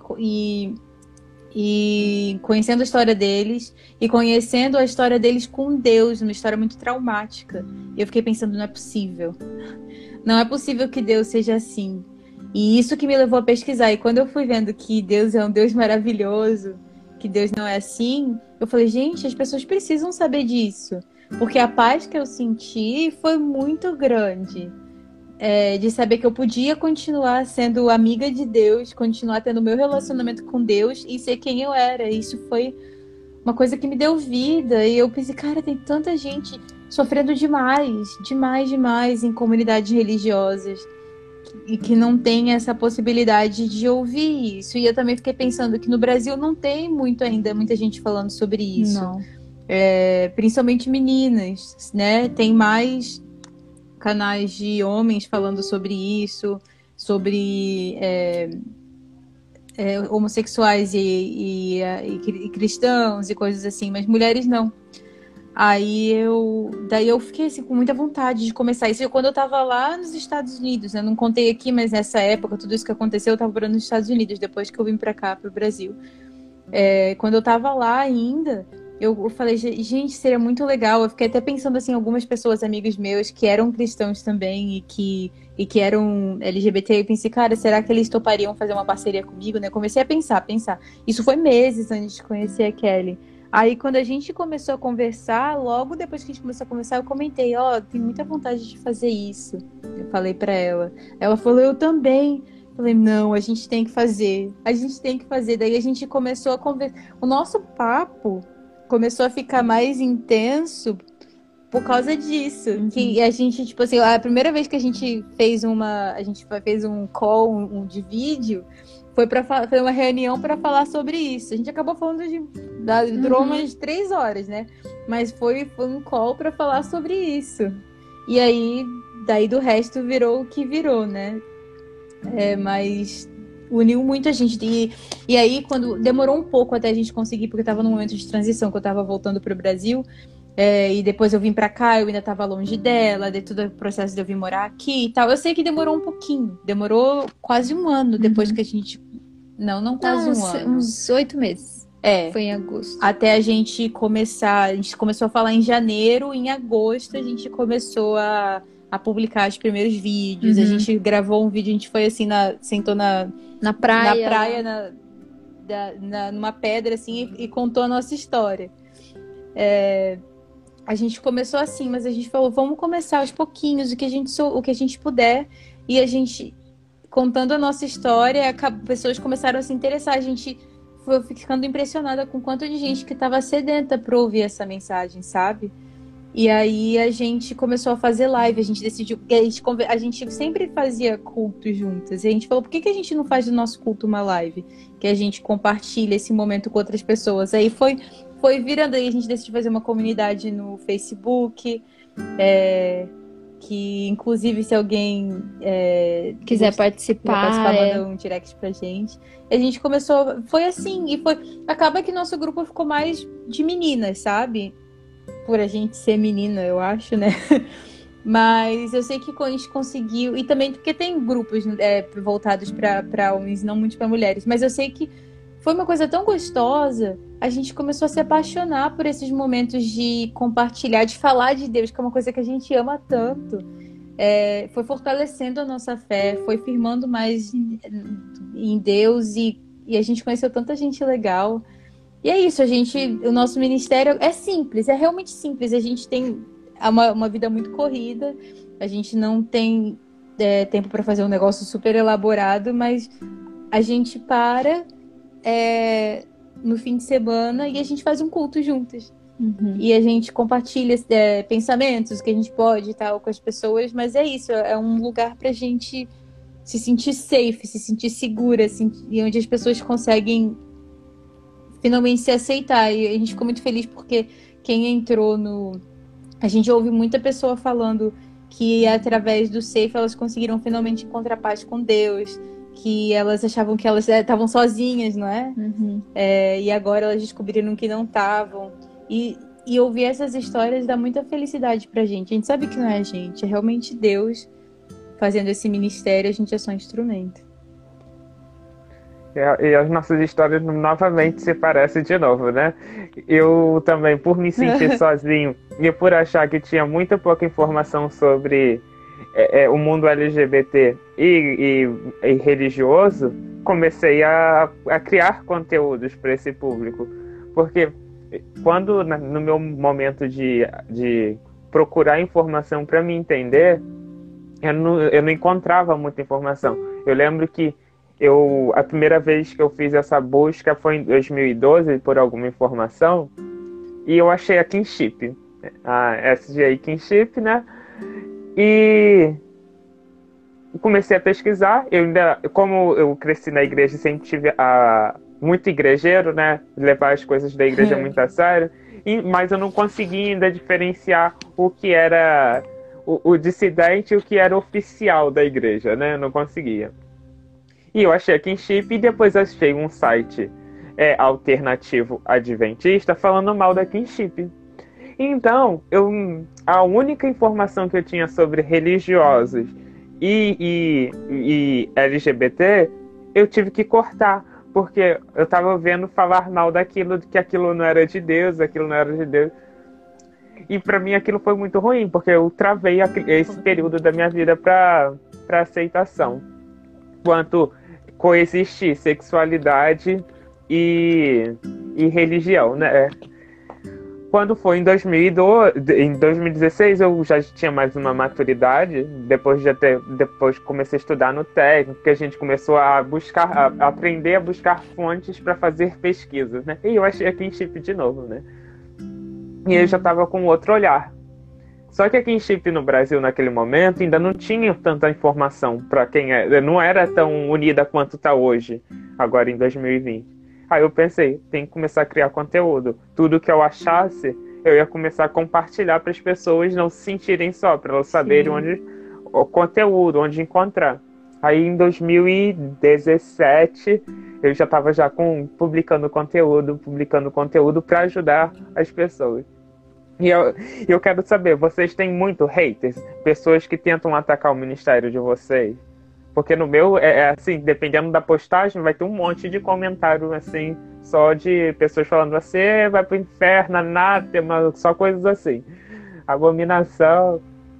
e conhecendo a história deles e conhecendo a história deles com Deus, uma história muito traumática. E eu fiquei pensando, não é possível que Deus seja assim. E isso que me levou a pesquisar. E quando eu fui vendo que Deus é um Deus maravilhoso, que Deus não é assim, eu falei, gente, as pessoas precisam saber disso, porque a paz que eu senti foi muito grande, de saber que eu podia continuar sendo amiga de Deus, continuar tendo meu relacionamento com Deus e ser quem eu era. Isso foi uma coisa que me deu vida, e eu pensei, cara, tem tanta gente sofrendo demais em comunidades religiosas e que não tem essa possibilidade de ouvir isso. E eu também fiquei pensando que no Brasil não tem muita gente falando sobre isso. Não. Principalmente meninas, né? Tem mais canais de homens falando sobre isso, sobre homossexuais e cristãos e coisas assim, mas mulheres não. Daí eu fiquei assim, com muita vontade de começar isso. Quando eu tava lá nos Estados Unidos, né? Não contei aqui, mas nessa época, tudo isso que aconteceu, eu tava morando nos Estados Unidos, depois que eu vim pra cá, pro Brasil. Quando eu tava lá ainda, eu falei, gente, seria muito legal. Eu fiquei até pensando assim, algumas pessoas, amigos meus, que eram cristãos também e que eram LGBT, eu pensei, cara, será que eles topariam fazer uma parceria comigo, né? Comecei a pensar. Isso foi meses antes de conhecer a Kelly. Aí, quando a gente começou a conversar, logo depois que a gente começou a conversar, eu comentei, tenho muita vontade de fazer isso. Eu falei pra ela. Ela falou, eu também. Eu falei, não, a gente tem que fazer. Daí a gente começou a conversar. O nosso papo começou a ficar mais intenso por causa disso. Uhum. Que a gente, tipo assim, a primeira vez que a gente fez um call de vídeo, foi uma reunião para falar sobre isso. A gente acabou falando durou umas 3 horas, né? Mas foi um call para falar sobre isso. E aí, daí do resto virou o que virou, né? Mas uniu muita gente. E aí, quando demorou um pouco até a gente conseguir, porque eu tava num momento de transição, que eu tava voltando pro Brasil, e depois eu vim pra cá, eu ainda tava longe dela, de todo o processo de eu vir morar aqui e tal. Eu sei que demorou um pouquinho, demorou quase um ano depois que a gente... Não quase um ano. Uns 8 meses. Foi em agosto. Até a gente começou a falar em janeiro, em agosto a gente começou a publicar os primeiros vídeos. A gente gravou um vídeo, a gente foi assim, sentou na praia, numa pedra assim, e contou a nossa história. A gente começou assim, mas a gente falou, vamos começar aos pouquinhos, o que a gente puder, e a gente, contando a nossa história, pessoas começaram a se interessar. A gente foi ficando impressionada com o quanto de gente que estava sedenta para ouvir essa mensagem, sabe? E aí a gente começou a fazer live, a gente decidiu, porque a gente sempre fazia culto juntas. E a gente falou, por que a gente não faz do nosso culto uma live? Que a gente compartilha esse momento com outras pessoas. Aí foi virando, aí a gente decidiu fazer uma comunidade no Facebook, que inclusive se alguém quiser participar, manda um direct pra gente. A gente começou, foi assim, acaba que nosso grupo ficou mais de meninas, sabe? Por a gente ser menina, eu acho, né? Mas eu sei que a gente conseguiu, e também porque tem grupos voltados para homens, não muito para mulheres, mas eu sei que foi uma coisa tão gostosa, a gente começou a se apaixonar por esses momentos de compartilhar, de falar de Deus, que é uma coisa que a gente ama tanto. Foi fortalecendo a nossa fé, foi firmando mais em Deus, e a gente conheceu tanta gente legal. E é isso, o nosso ministério é simples, é realmente simples. A gente tem uma vida muito corrida, a gente não tem tempo para fazer um negócio super elaborado, mas a gente para no fim de semana e a gente faz um culto juntas. Uhum. E a gente compartilha pensamentos, que a gente pode e tal com as pessoas, mas é isso, é um lugar pra gente se sentir safe, se sentir segura, e onde as pessoas conseguem finalmente se aceitar. E a gente ficou muito feliz porque quem entrou a gente ouve muita pessoa falando que através do Safe elas conseguiram finalmente encontrar paz com Deus, que elas achavam que elas estavam sozinhas, não é? Uhum. E agora elas descobriram que não estavam. E ouvir essas histórias dá muita felicidade pra gente. A gente sabe que não é a gente, é realmente Deus fazendo esse ministério, a gente é só um instrumento. E as nossas histórias novamente se parecem de novo, né? Eu também, por me sentir sozinho e por achar que tinha muita pouca informação sobre o mundo LGBT e religioso, comecei a criar conteúdos para esse público. Porque quando, no meu momento de procurar informação para me entender, eu não encontrava muita informação. Eu lembro que a primeira vez que eu fiz essa busca foi em 2012 por alguma informação, e eu achei a Kinship, a SGA Kinship, né? E comecei a pesquisar. Como eu cresci na igreja, sempre tive muito igrejeiro, né? Levar as coisas da igreja muito a sério, mas eu não conseguia ainda diferenciar o que era o dissidente e o que era oficial da igreja, né? Eu não conseguia. E eu achei a Kinship e depois achei um site alternativo adventista falando mal da Kinship. Então, a única informação que eu tinha sobre religiosos e LGBT, eu tive que cortar, porque eu estava vendo falar mal daquilo, que aquilo não era de Deus, aquilo não era de Deus. E para mim aquilo foi muito ruim, porque eu travei esse período da minha vida para aceitação. Quanto coexistir sexualidade e religião, né? Quando foi em 2016, eu já tinha mais uma maturidade, depois comecei a estudar no técnico, que a gente começou a aprender a buscar fontes para fazer pesquisas, né? E eu achei a Kinship de novo, né? E eu já estava com outro olhar. Só que a Kinship no Brasil, naquele momento, ainda não tinha tanta informação para quem não era tão unida quanto está hoje, agora em 2020. Aí eu pensei, tem que começar a criar conteúdo. Tudo que eu achasse, eu ia começar a compartilhar para as pessoas não se sentirem só, para elas saberem o conteúdo, onde encontrar. Aí em 2017, eu já estava publicando conteúdo para ajudar as pessoas. E eu quero saber, vocês têm muito haters? Pessoas que tentam atacar o ministério de vocês? Porque no meu, assim, dependendo da postagem, vai ter um monte de comentário, assim, só de pessoas falando, você vai pro inferno, anátema, só coisas assim. Abominação.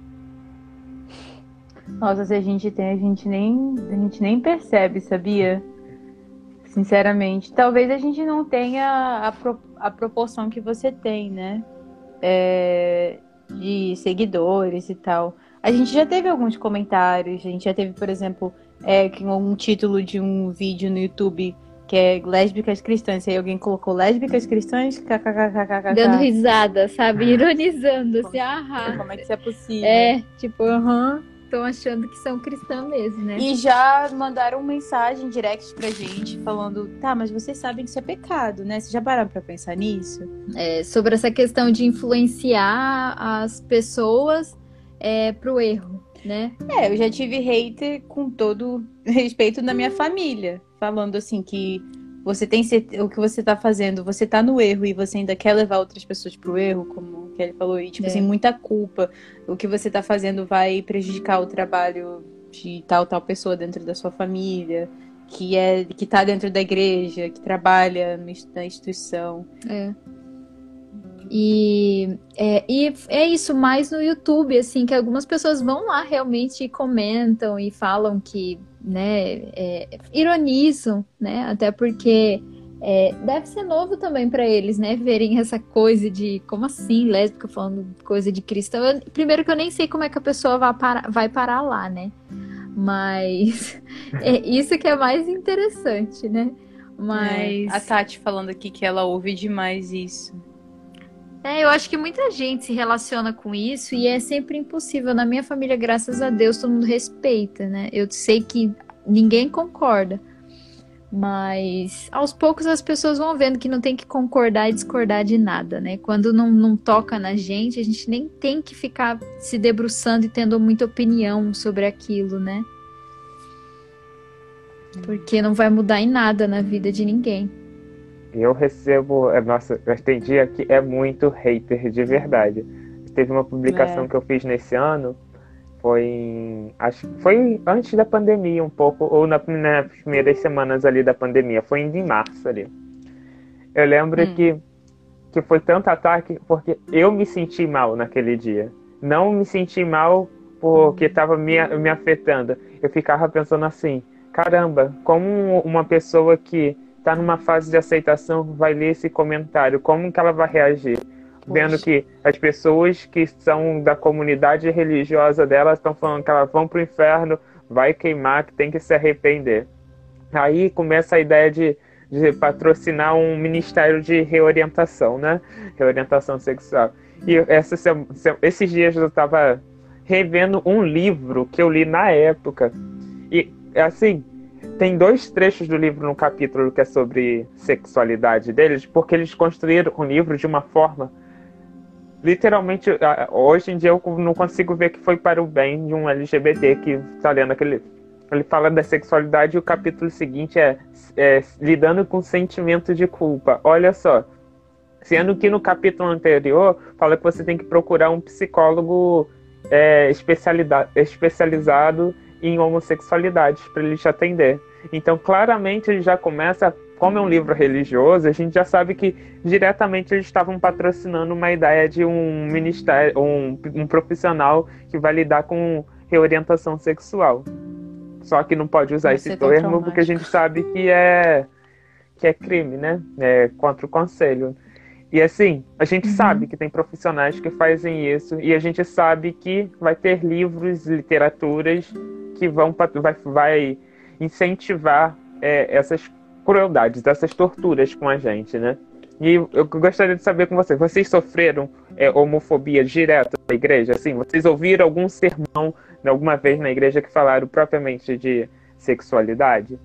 Nossa, se a gente tem, a gente nem percebe, sabia? Sinceramente. Talvez a gente não tenha a proporção que você tem, né? De seguidores e tal. A gente já teve alguns comentários, a gente já teve, por exemplo, um título de um vídeo no YouTube que é lésbicas cristãs. E aí alguém colocou lésbicas cristãs, kkkkkk. Dando risada, sabe? Ironizando, assim, Como é que isso é possível? Tipo, estão achando que são cristãs mesmo, né? E já mandaram mensagem direct pra gente, falando, tá, mas vocês sabem que isso é pecado, né? Vocês já pararam pra pensar nisso? Sobre essa questão de influenciar as pessoas pro erro, né? Eu já tive hater com todo respeito na minha família, falando assim que você tem certeza, o que você tá fazendo, você tá no erro e você ainda quer levar outras pessoas pro erro, como o Kelly falou, e tipo assim, muita culpa. O que você tá fazendo vai prejudicar o trabalho de tal pessoa dentro da sua família, que tá dentro da igreja, que trabalha na instituição. E é isso, mais no YouTube, assim, que algumas pessoas vão lá realmente e comentam e falam que, né, ironizam, né, até porque deve ser novo também para eles, né, verem essa coisa de, como assim, lésbica falando coisa de cristão. Primeiro que eu nem sei como é que a pessoa vai parar lá, né, mas isso que é mais interessante, né, mas... A Tati falando aqui que ela ouve demais isso. Eu acho que muita gente se relaciona com isso e é sempre impossível. Na minha família, graças a Deus, todo mundo respeita, né? Eu sei que ninguém concorda, mas aos poucos as pessoas vão vendo que não tem que concordar e discordar de nada, né? Quando não toca na gente, a gente nem tem que ficar se debruçando e tendo muita opinião sobre aquilo, né? Porque não vai mudar em nada na vida de ninguém. Eu recebo, tem dia que é muito hater de verdade. Teve uma publicação que eu fiz nesse ano, acho que foi antes da pandemia um pouco, ou nas primeiras semanas ali da pandemia, foi em março ali. Eu lembro que foi tanto ataque, porque eu me senti mal naquele dia. Não me senti mal porque estava me afetando. Eu ficava pensando assim, caramba, como uma pessoa que está numa fase de aceitação vai ler esse comentário, como que ela vai reagir? Vendo que as pessoas que são da comunidade religiosa dela estão falando que elas vão para o inferno, vai queimar, que tem que se arrepender. Aí começa a ideia de patrocinar um ministério de reorientação, né? Reorientação sexual. E esses dias eu estava revendo um livro que eu li na época. E, assim, tem 2 trechos do livro no capítulo que é sobre sexualidade deles, porque eles construíram o livro de uma forma... Literalmente, hoje em dia eu não consigo ver que foi para o bem de um LGBT que está lendo aquele livro. Ele fala da sexualidade e o capítulo seguinte é lidando com sentimento de culpa. Olha só, sendo que no capítulo anterior fala que você tem que procurar um psicólogo especializado em homossexualidade para ele te atender. Então, claramente, ele já começa, como é um livro religioso, a gente já sabe que diretamente eles estavam patrocinando uma ideia de um ministério, um profissional que vai lidar com reorientação sexual. Só que não pode usar esse termo porque a gente sabe que é crime, né? É contra o conselho. E assim, a gente sabe que tem profissionais que fazem isso e a gente sabe que vai ter livros, literaturas que vai incentivar essas crueldades, essas torturas com a gente, né? E eu gostaria de saber com vocês sofreram homofobia direta na igreja? Assim, vocês ouviram algum sermão alguma vez na igreja que falaram propriamente de sexualidade?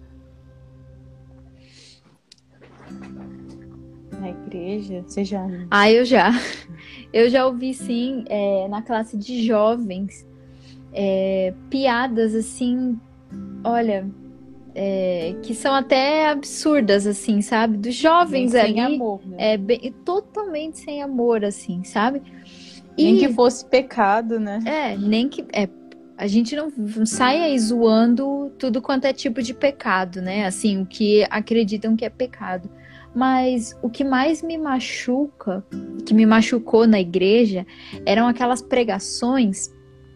Na igreja? Você já? Eu já ouvi, sim, na classe de jovens, piadas, assim, olha, que são até absurdas, assim, sabe? Dos jovens ali. Sem amor, né? Totalmente sem amor, assim, sabe? Nem que fosse pecado, né? Nem que... a gente não sai aí zoando tudo quanto é tipo de pecado, né? Assim, o que acreditam que é pecado. Mas o que mais me machuca, que me machucou na igreja, eram aquelas pregações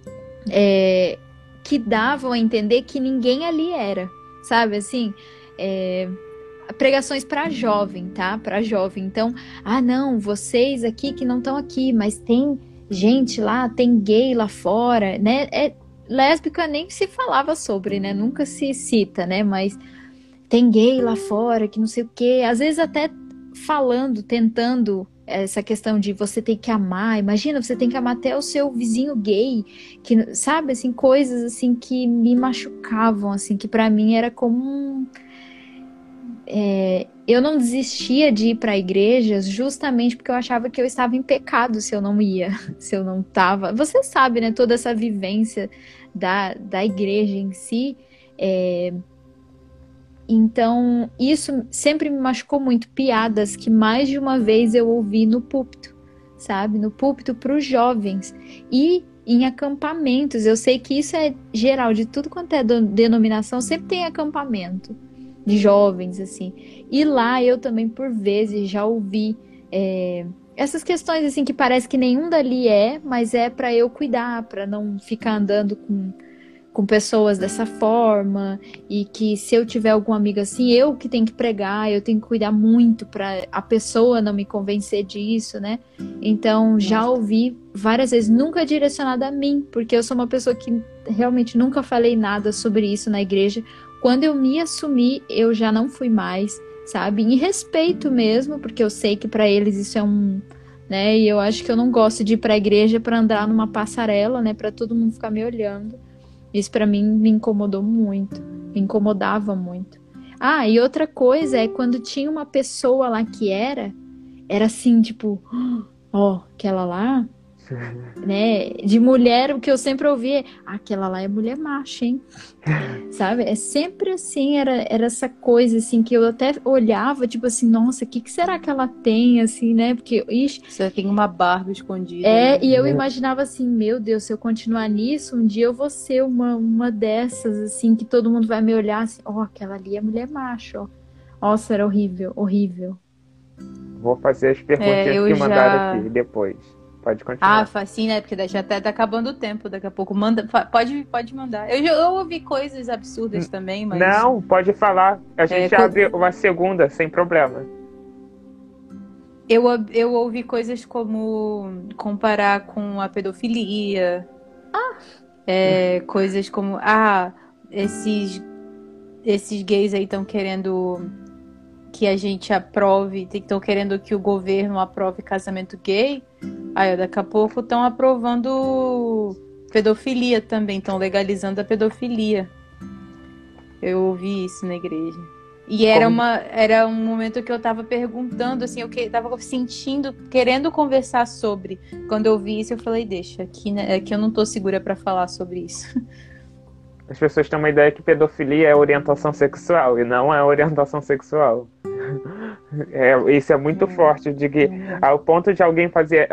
que davam a entender que ninguém ali era, sabe? Assim, pregações para jovem, tá? Para jovem. Então, não, vocês aqui que não estão aqui, mas tem gente lá, tem gay lá fora, né? Lésbica nem se falava sobre, né? Nunca se cita, né? Mas tem gay lá fora, que não sei o quê. Às vezes até falando, tentando essa questão de você tem que amar. Imagina, você tem que amar até o seu vizinho gay, que, sabe, assim, coisas assim que me machucavam, assim, que pra mim era como eu não desistia de ir para igrejas justamente porque eu achava que eu estava em pecado se eu não ia, se eu não estava. Você sabe, né, toda essa vivência da igreja em si. Então, isso sempre me machucou muito. Piadas que mais de uma vez eu ouvi no púlpito, sabe? No púlpito para os jovens. E em acampamentos. Eu sei que isso é geral, de tudo quanto é denominação, sempre tem acampamento de jovens, assim. E lá eu também, por vezes, já ouvi essas questões, assim, que parece que nenhum dali mas é para eu cuidar, para não ficar andando com pessoas dessa forma, e que se eu tiver algum amigo assim, eu que tenho que pregar, eu tenho que cuidar muito para a pessoa não me convencer disso, né? Então, já ouvi várias vezes, nunca direcionado a mim, porque eu sou uma pessoa que realmente nunca falei nada sobre isso na igreja. Quando eu me assumi, eu já não fui mais, sabe? Em respeito mesmo, porque eu sei que para eles isso é né? E eu acho que eu não gosto de ir para a igreja para andar numa passarela, né? Para todo mundo ficar me olhando. Isso pra mim me incomodou muito, me incomodava muito. Ah, e outra coisa é quando tinha uma pessoa lá que era assim, tipo, ó, aquela lá, né, de mulher, o que eu sempre ouvi é, aquela lá é mulher macho, hein? Sabe? É sempre assim, era essa coisa, assim, que eu até olhava, tipo assim, nossa, o que será que ela tem, assim, né? Porque, ixi... Você tem uma barba escondida. Né? E eu imaginava assim, meu Deus, se eu continuar nisso, um dia eu vou ser uma dessas, assim, que todo mundo vai me olhar assim, ó, aquela ali é mulher macho, ó. Nossa, era horrível, horrível. Vou fazer as perguntinhas que mandaram aqui depois. Pode continuar. Sim, né? Porque já tá acabando o tempo. Daqui a pouco manda. Pode mandar. Eu ouvi coisas absurdas também, mas. Não, pode falar. A gente abre uma segunda, sem problema. Eu ouvi coisas como comparar com a pedofilia. Coisas como. Esses gays aí estão querendo que a gente aprove, estão querendo que o governo aprove casamento gay. Aí daqui a pouco estão aprovando pedofilia também, estão legalizando a pedofilia. Eu ouvi isso na igreja. E era um momento que eu tava perguntando, assim, eu tava sentindo, querendo conversar sobre. Quando eu vi isso, eu falei, deixa, aqui, né, aqui eu não tô segura pra falar sobre isso. As pessoas têm uma ideia que pedofilia é orientação sexual, e não é orientação sexual. Isso é muito forte, de que ao ponto de alguém fazer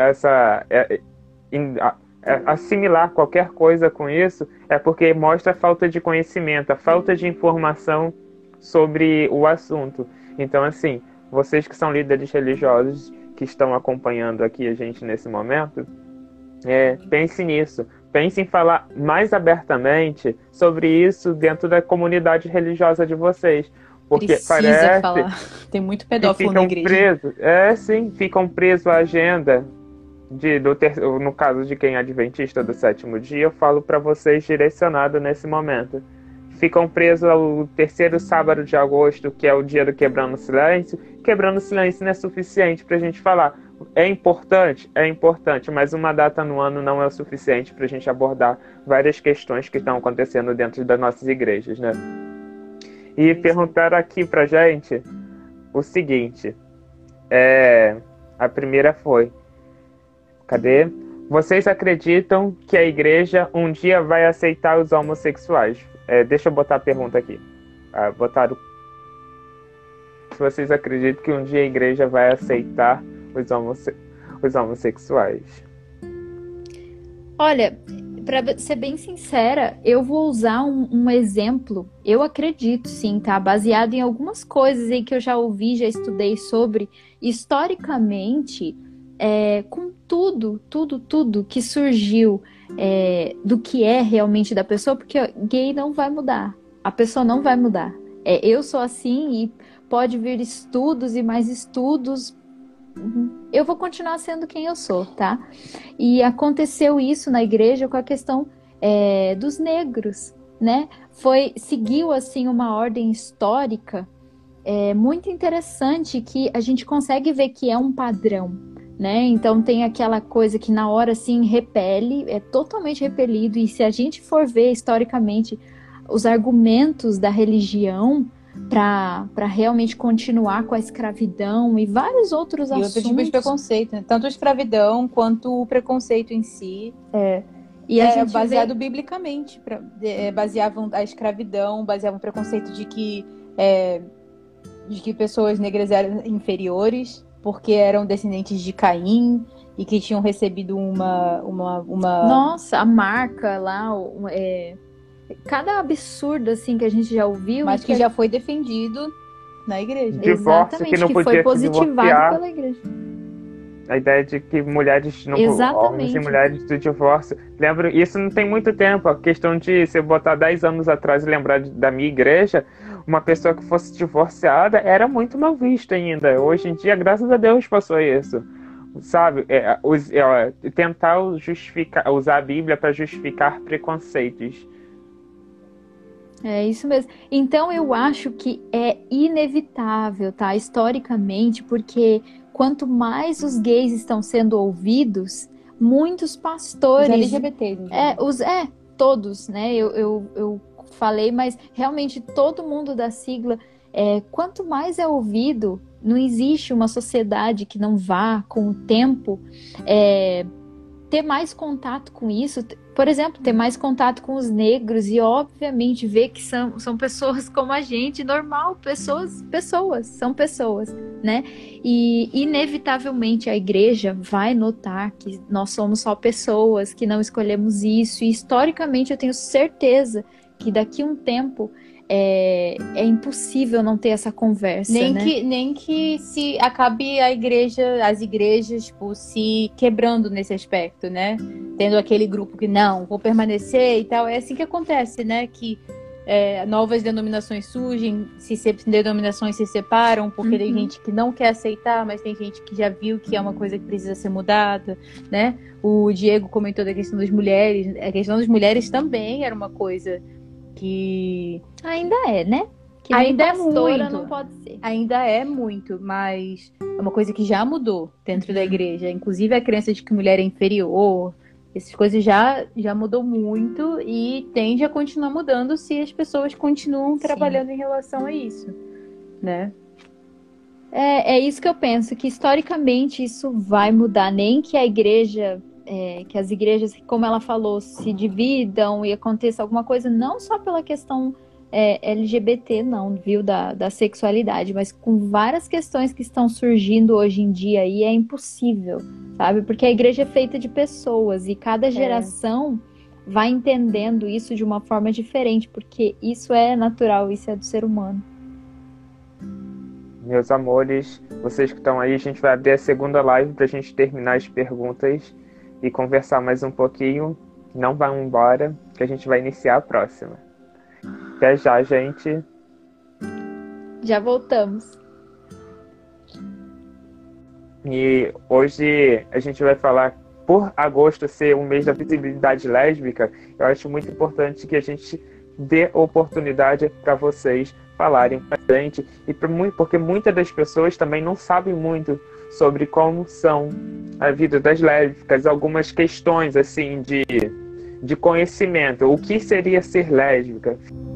assimilar qualquer coisa com isso, é porque mostra a falta de conhecimento, a falta de informação sobre o assunto. Então, assim, vocês que são líderes religiosos, que estão acompanhando aqui a gente nesse momento, pense nisso. Pense em falar mais abertamente sobre isso dentro da comunidade religiosa de vocês. Porque precisa falar. Tem muito pedófilo na igreja. Ficam presos à agenda no caso de quem é adventista do sétimo dia, eu falo para vocês direcionado nesse momento. Ficam presos ao terceiro sábado de agosto, que é o dia do Quebrando o Silêncio. Quebrando o Silêncio não é suficiente para a gente falar. É importante, mas uma data no ano não é o suficiente para a gente abordar várias questões que estão acontecendo dentro das nossas igrejas, né? E perguntaram aqui pra gente o seguinte. A primeira foi... Cadê? Vocês acreditam que a igreja um dia vai aceitar os homossexuais? Deixa eu botar a pergunta aqui. Botaram... Se vocês acreditam que um dia a igreja vai aceitar os homossexuais? Olha... Pra ser bem sincera, eu vou usar um exemplo, eu acredito sim, tá? Baseado em algumas coisas aí que eu já ouvi, já estudei sobre, historicamente, com tudo que surgiu do que é realmente da pessoa, porque gay não vai mudar, a pessoa não vai mudar. Eu sou assim e pode vir estudos e mais estudos, eu vou continuar sendo quem eu sou, tá? E aconteceu isso na igreja com a questão dos negros, né, seguiu assim uma ordem histórica muito interessante, que a gente consegue ver que é um padrão, né? Então tem aquela coisa que na hora assim repele, é totalmente repelido, e se a gente for ver historicamente os argumentos da religião para realmente continuar com a escravidão e vários outros assuntos. E outros tipos de preconceito, né? Tanto a escravidão quanto o preconceito em si. E a gente baseado biblicamente. Baseavam a escravidão, baseavam o preconceito de que pessoas negras eram inferiores, porque eram descendentes de Caim e que tinham recebido uma... Nossa, a marca lá, cada absurdo assim que a gente já ouviu. Mas que já foi defendido na igreja. Divórcio, exatamente, que não podia foi positivado divorciar. pela igreja. A ideia de que mulheres não, homens e mulheres do divórcio. Lembro, isso não tem muito tempo. A questão de se eu botar 10 anos atrás e lembrar da minha igreja, uma pessoa que fosse divorciada era muito mal vista ainda. Hoje em dia, graças a Deus, passou isso. Sabe? Tentar justificar, usar a Bíblia para justificar preconceitos. É isso mesmo. Então eu acho que é inevitável, tá? Historicamente, porque quanto mais os gays estão sendo ouvidos, muitos pastores... Os LGBTs. Todos, né? Eu falei, mas realmente todo mundo da sigla, quanto mais é ouvido, não existe uma sociedade que não vá, com o tempo, ter mais contato com isso. Por exemplo, ter mais contato com os negros e, obviamente, ver que são pessoas como a gente, normal, são pessoas, né? E, inevitavelmente, a igreja vai notar que nós somos só pessoas, que não escolhemos isso. E, historicamente, eu tenho certeza que daqui a um tempo é impossível não ter essa conversa, nem que se acabe as igrejas tipo, se quebrando nesse aspecto, né? Tendo aquele grupo que não, vou permanecer e tal. É assim que acontece, né? Que novas denominações surgem, denominações se separam, porque tem gente que não quer aceitar, mas tem gente que já viu que é uma coisa que precisa ser mudada, né? O Diego comentou da questão das mulheres. A questão das mulheres também era uma coisa que... Ainda é, né? Que ainda é muito. Não pode ser. Ainda é muito, mas é uma coisa que já mudou dentro da igreja. Inclusive a crença de que mulher é inferior, essas coisas já mudou muito e tende a continuar mudando se as pessoas continuam trabalhando em relação a isso, né? É isso que eu penso, que historicamente isso vai mudar, nem que a igreja... que as igrejas, como ela falou, se dividam e aconteça alguma coisa, não só pela questão LGBT, não, viu, da sexualidade, mas com várias questões que estão surgindo hoje em dia, e é impossível, sabe? Porque a igreja é feita de pessoas e cada geração vai entendendo isso de uma forma diferente, porque isso é natural, isso é do ser humano. Meus amores, vocês que estão aí, a gente vai abrir a segunda live pra gente terminar as perguntas e conversar mais um pouquinho. Não vão embora, que a gente vai iniciar a próxima. Até já, gente. Já voltamos. E hoje a gente vai falar, por agosto ser o mês da visibilidade lésbica, eu acho muito importante que a gente dê oportunidade para vocês falarem pra gente, e porque muitas das pessoas também não sabem muito sobre como são a vida das lésbicas, algumas questões assim de conhecimento, o que seria ser lésbica.